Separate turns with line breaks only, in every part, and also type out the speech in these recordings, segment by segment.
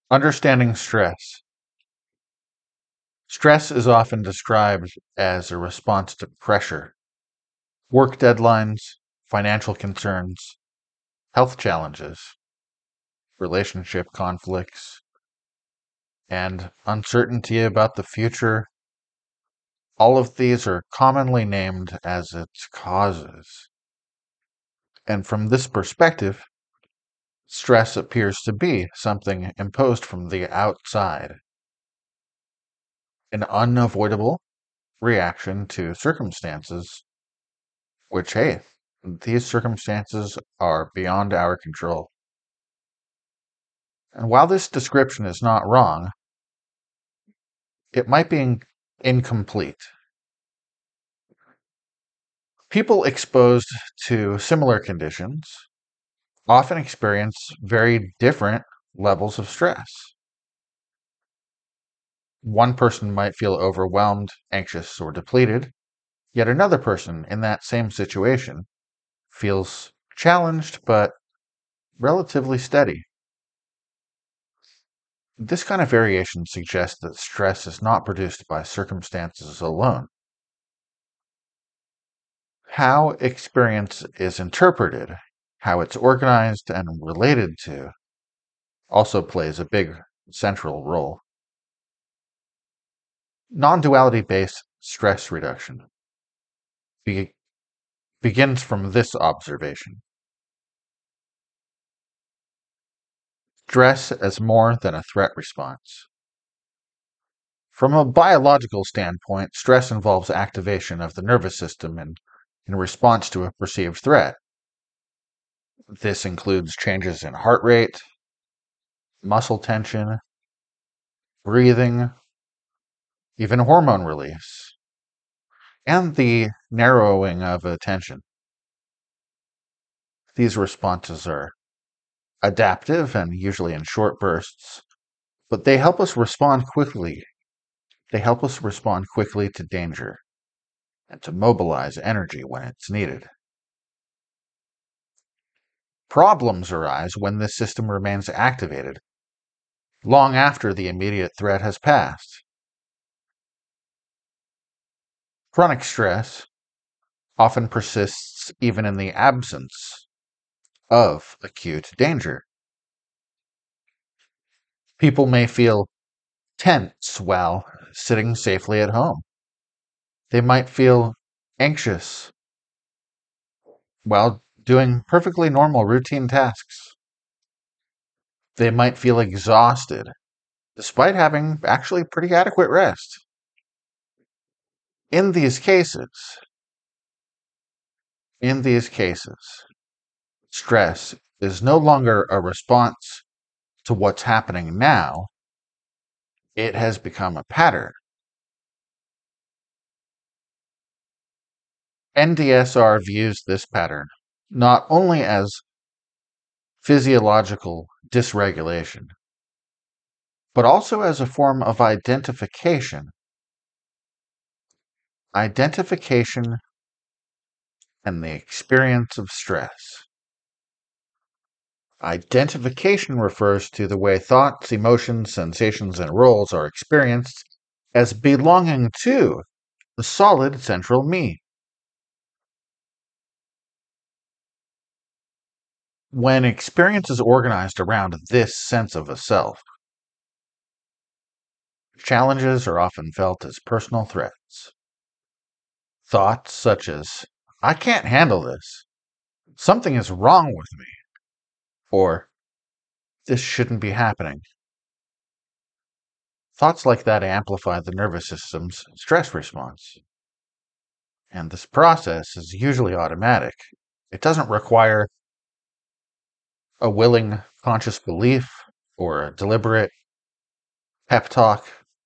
Understanding stress. Stress is often described as a response to pressure, work deadlines, financial concerns, health challenges, relationship conflicts, and uncertainty about the future. All of these are commonly named as its causes. And from this perspective, stress appears to be something imposed from the outside, an unavoidable reaction to circumstances, which, hey, these circumstances are beyond our control. And while this description is not wrong, it might be incomplete. People exposed to similar conditions often experience very different levels of stress. One person might feel overwhelmed, anxious, or depleted, yet another person in that same situation feels challenged but relatively steady. This kind of variation suggests that stress is not produced by circumstances alone. How experience is interpreted, how it's organized and related to, also plays a big central role. Non-duality based stress reduction begins from this observation. Stress as more than a threat response. From a biological standpoint, stress involves activation of the nervous system in response to a perceived threat. This includes changes in heart rate, muscle tension, breathing, even hormone release, and the narrowing of attention. These responses are adaptive and usually in short bursts, but they help us respond quickly. They help us respond quickly to danger and to mobilize energy when it's needed. Problems arise when this system remains activated long after the immediate threat has passed. Chronic stress often persists even in the absence of acute danger. People may feel tense while sitting safely at home. They might feel anxious while doing perfectly normal routine tasks. They might feel exhausted despite having actually pretty adequate rest. In these cases, in these cases, stress is no longer a response to what's happening now. It has become a pattern. NDSR views this pattern not only as physiological dysregulation, but also as a form of identification. Identification and the experience of stress. Identification refers to the way thoughts, emotions, sensations, and roles are experienced as belonging to the solid central me. When experience is organized around this sense of a self, challenges are often felt as personal threats. Thoughts such as, I can't handle this, something is wrong with me, or this shouldn't be happening. Thoughts like that amplify the nervous system's stress response. And this process is usually automatic. It doesn't require a willing conscious belief or a deliberate pep talk.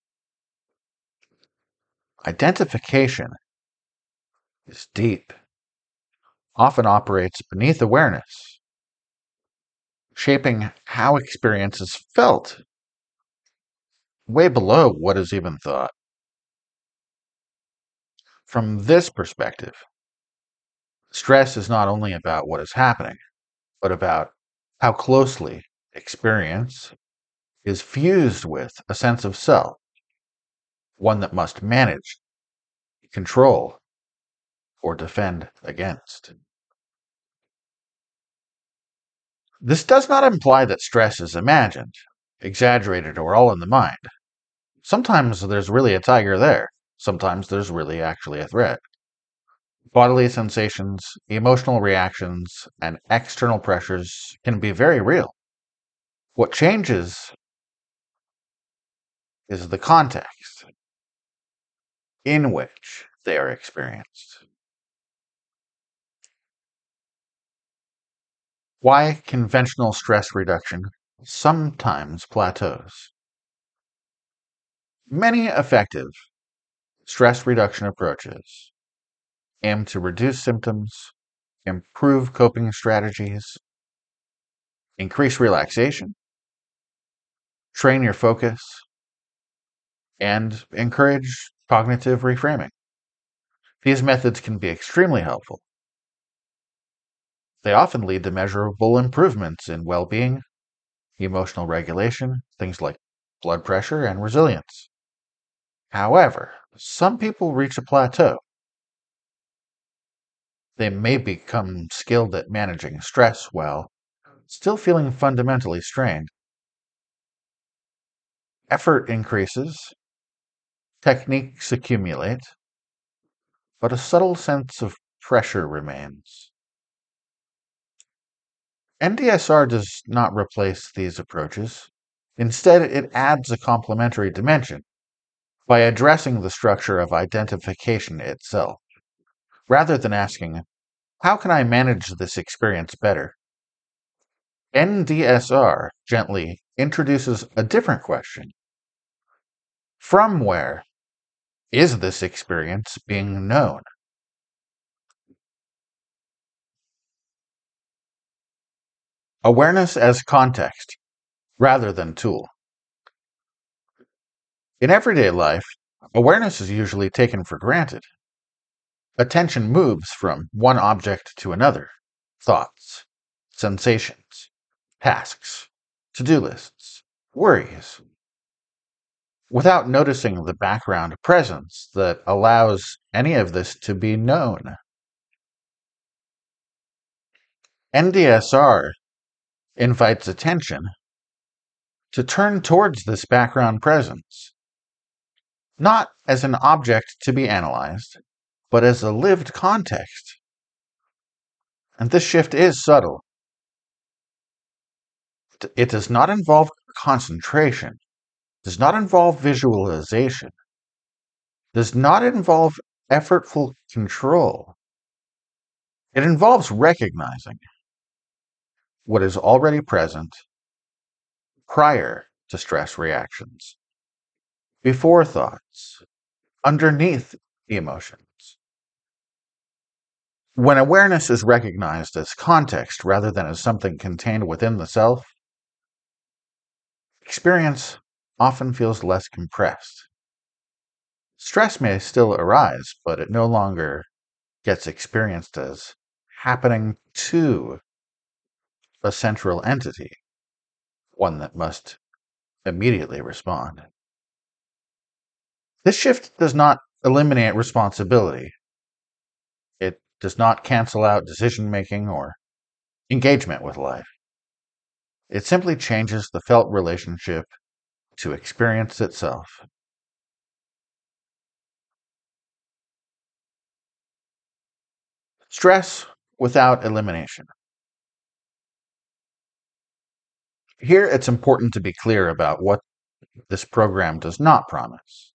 Identification is deep, often operates beneath awareness, shaping how experience is felt, way below what is even thought. From this perspective, stress is not only about what is happening, but about how closely experience is fused with a sense of self, one that must manage, control, or defend against. This does not imply that stress is imagined, exaggerated, or all in the mind. Sometimes there's really a tiger there. Sometimes there's really actually a threat. Bodily sensations, emotional reactions, and external pressures can be very real. What changes is the context in which they are experienced. Why conventional stress reduction sometimes plateaus. Many effective stress reduction approaches aim to reduce symptoms, improve coping strategies, increase relaxation, train your focus, and encourage cognitive reframing. These methods can be extremely helpful. They often lead to measurable improvements in well being, emotional regulation, things like blood pressure, and resilience. However, some people reach a plateau. They may become skilled at managing stress while still feeling fundamentally strained. Effort increases, techniques accumulate, but a subtle sense of pressure remains. NDSR does not replace these approaches. Instead, it adds a complementary dimension by addressing the structure of identification itself. Rather than asking, how can I manage this experience better? NDSR gently introduces a different question. From where is this experience being known? Awareness as context rather than tool. In everyday life, awareness is usually taken for granted. Attention moves from one object to another: thoughts, sensations, tasks, to-do lists, worries, without noticing the background presence that allows any of this to be known. NDSR invites attention to turn towards this background presence, not as an object to be analyzed, but as a lived context. And this shift is subtle. It does not involve concentration, does not involve visualization, does not involve effortful control. It involves recognizing what is already present prior to stress reactions, before thoughts, underneath the emotions. When awareness is recognized as context rather than as something contained within the self, experience often feels less compressed. Stress may still arise, but it no longer gets experienced as happening to a central entity, one that must immediately respond. This shift does not eliminate responsibility. It does not cancel out decision making or engagement with life. It simply changes the felt relationship to experience itself. Stress without elimination. Here, it's important to be clear about what this program does not promise.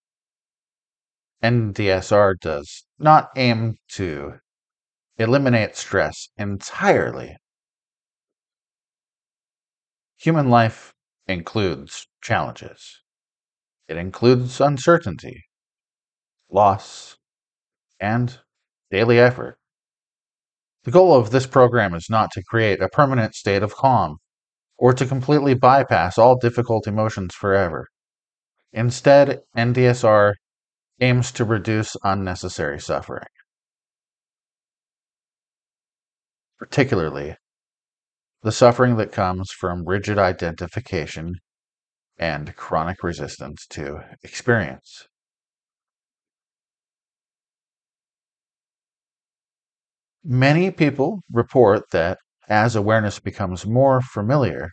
NDSR does not aim to eliminate stress entirely. Human life includes challenges. It includes uncertainty, loss, and daily effort. The goal of this program is not to create a permanent state of calm or to completely bypass all difficult emotions forever. Instead, NDSR aims to reduce unnecessary suffering, particularly the suffering that comes from rigid identification and chronic resistance to experience. Many people report that as awareness becomes more familiar,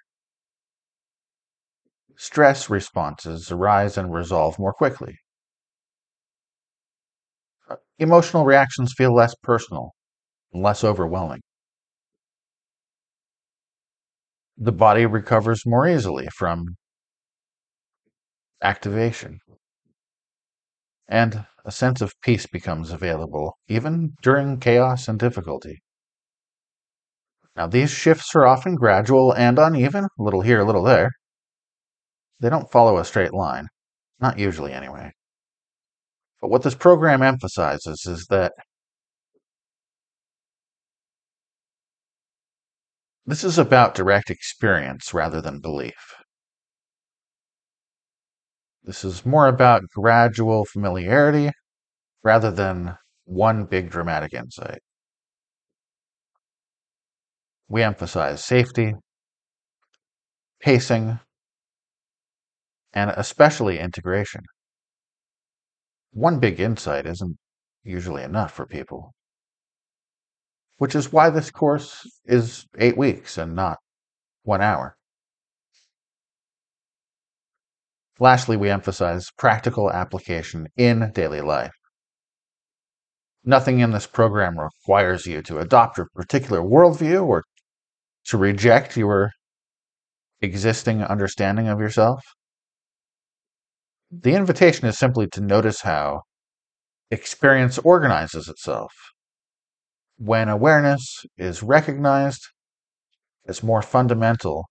stress responses arise and resolve more quickly. Emotional reactions feel less personal and less overwhelming. The body recovers more easily from activation, and a sense of peace becomes available even during chaos and difficulty. Now, these shifts are often gradual and uneven, a little here, a little there. They don't follow a straight line, not usually anyway. But what this program emphasizes is that this is about direct experience rather than belief. This is more about gradual familiarity rather than one big dramatic insight. We emphasize safety, pacing, and especially integration. One big insight isn't usually enough for people, which is why this course is 8 weeks and not 1 hour. Lastly, we emphasize practical application in daily life. Nothing in this program requires you to adopt a particular worldview or to reject your existing understanding of yourself. The invitation is simply to notice how experience organizes itself. When awareness is recognized as more fundamental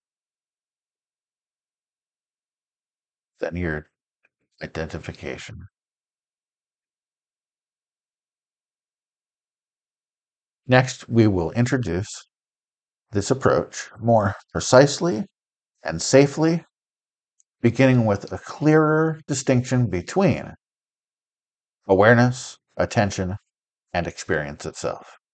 than your identification. Next, we will introduce this approach more precisely and safely, beginning with a clearer distinction between awareness, attention, and experience itself.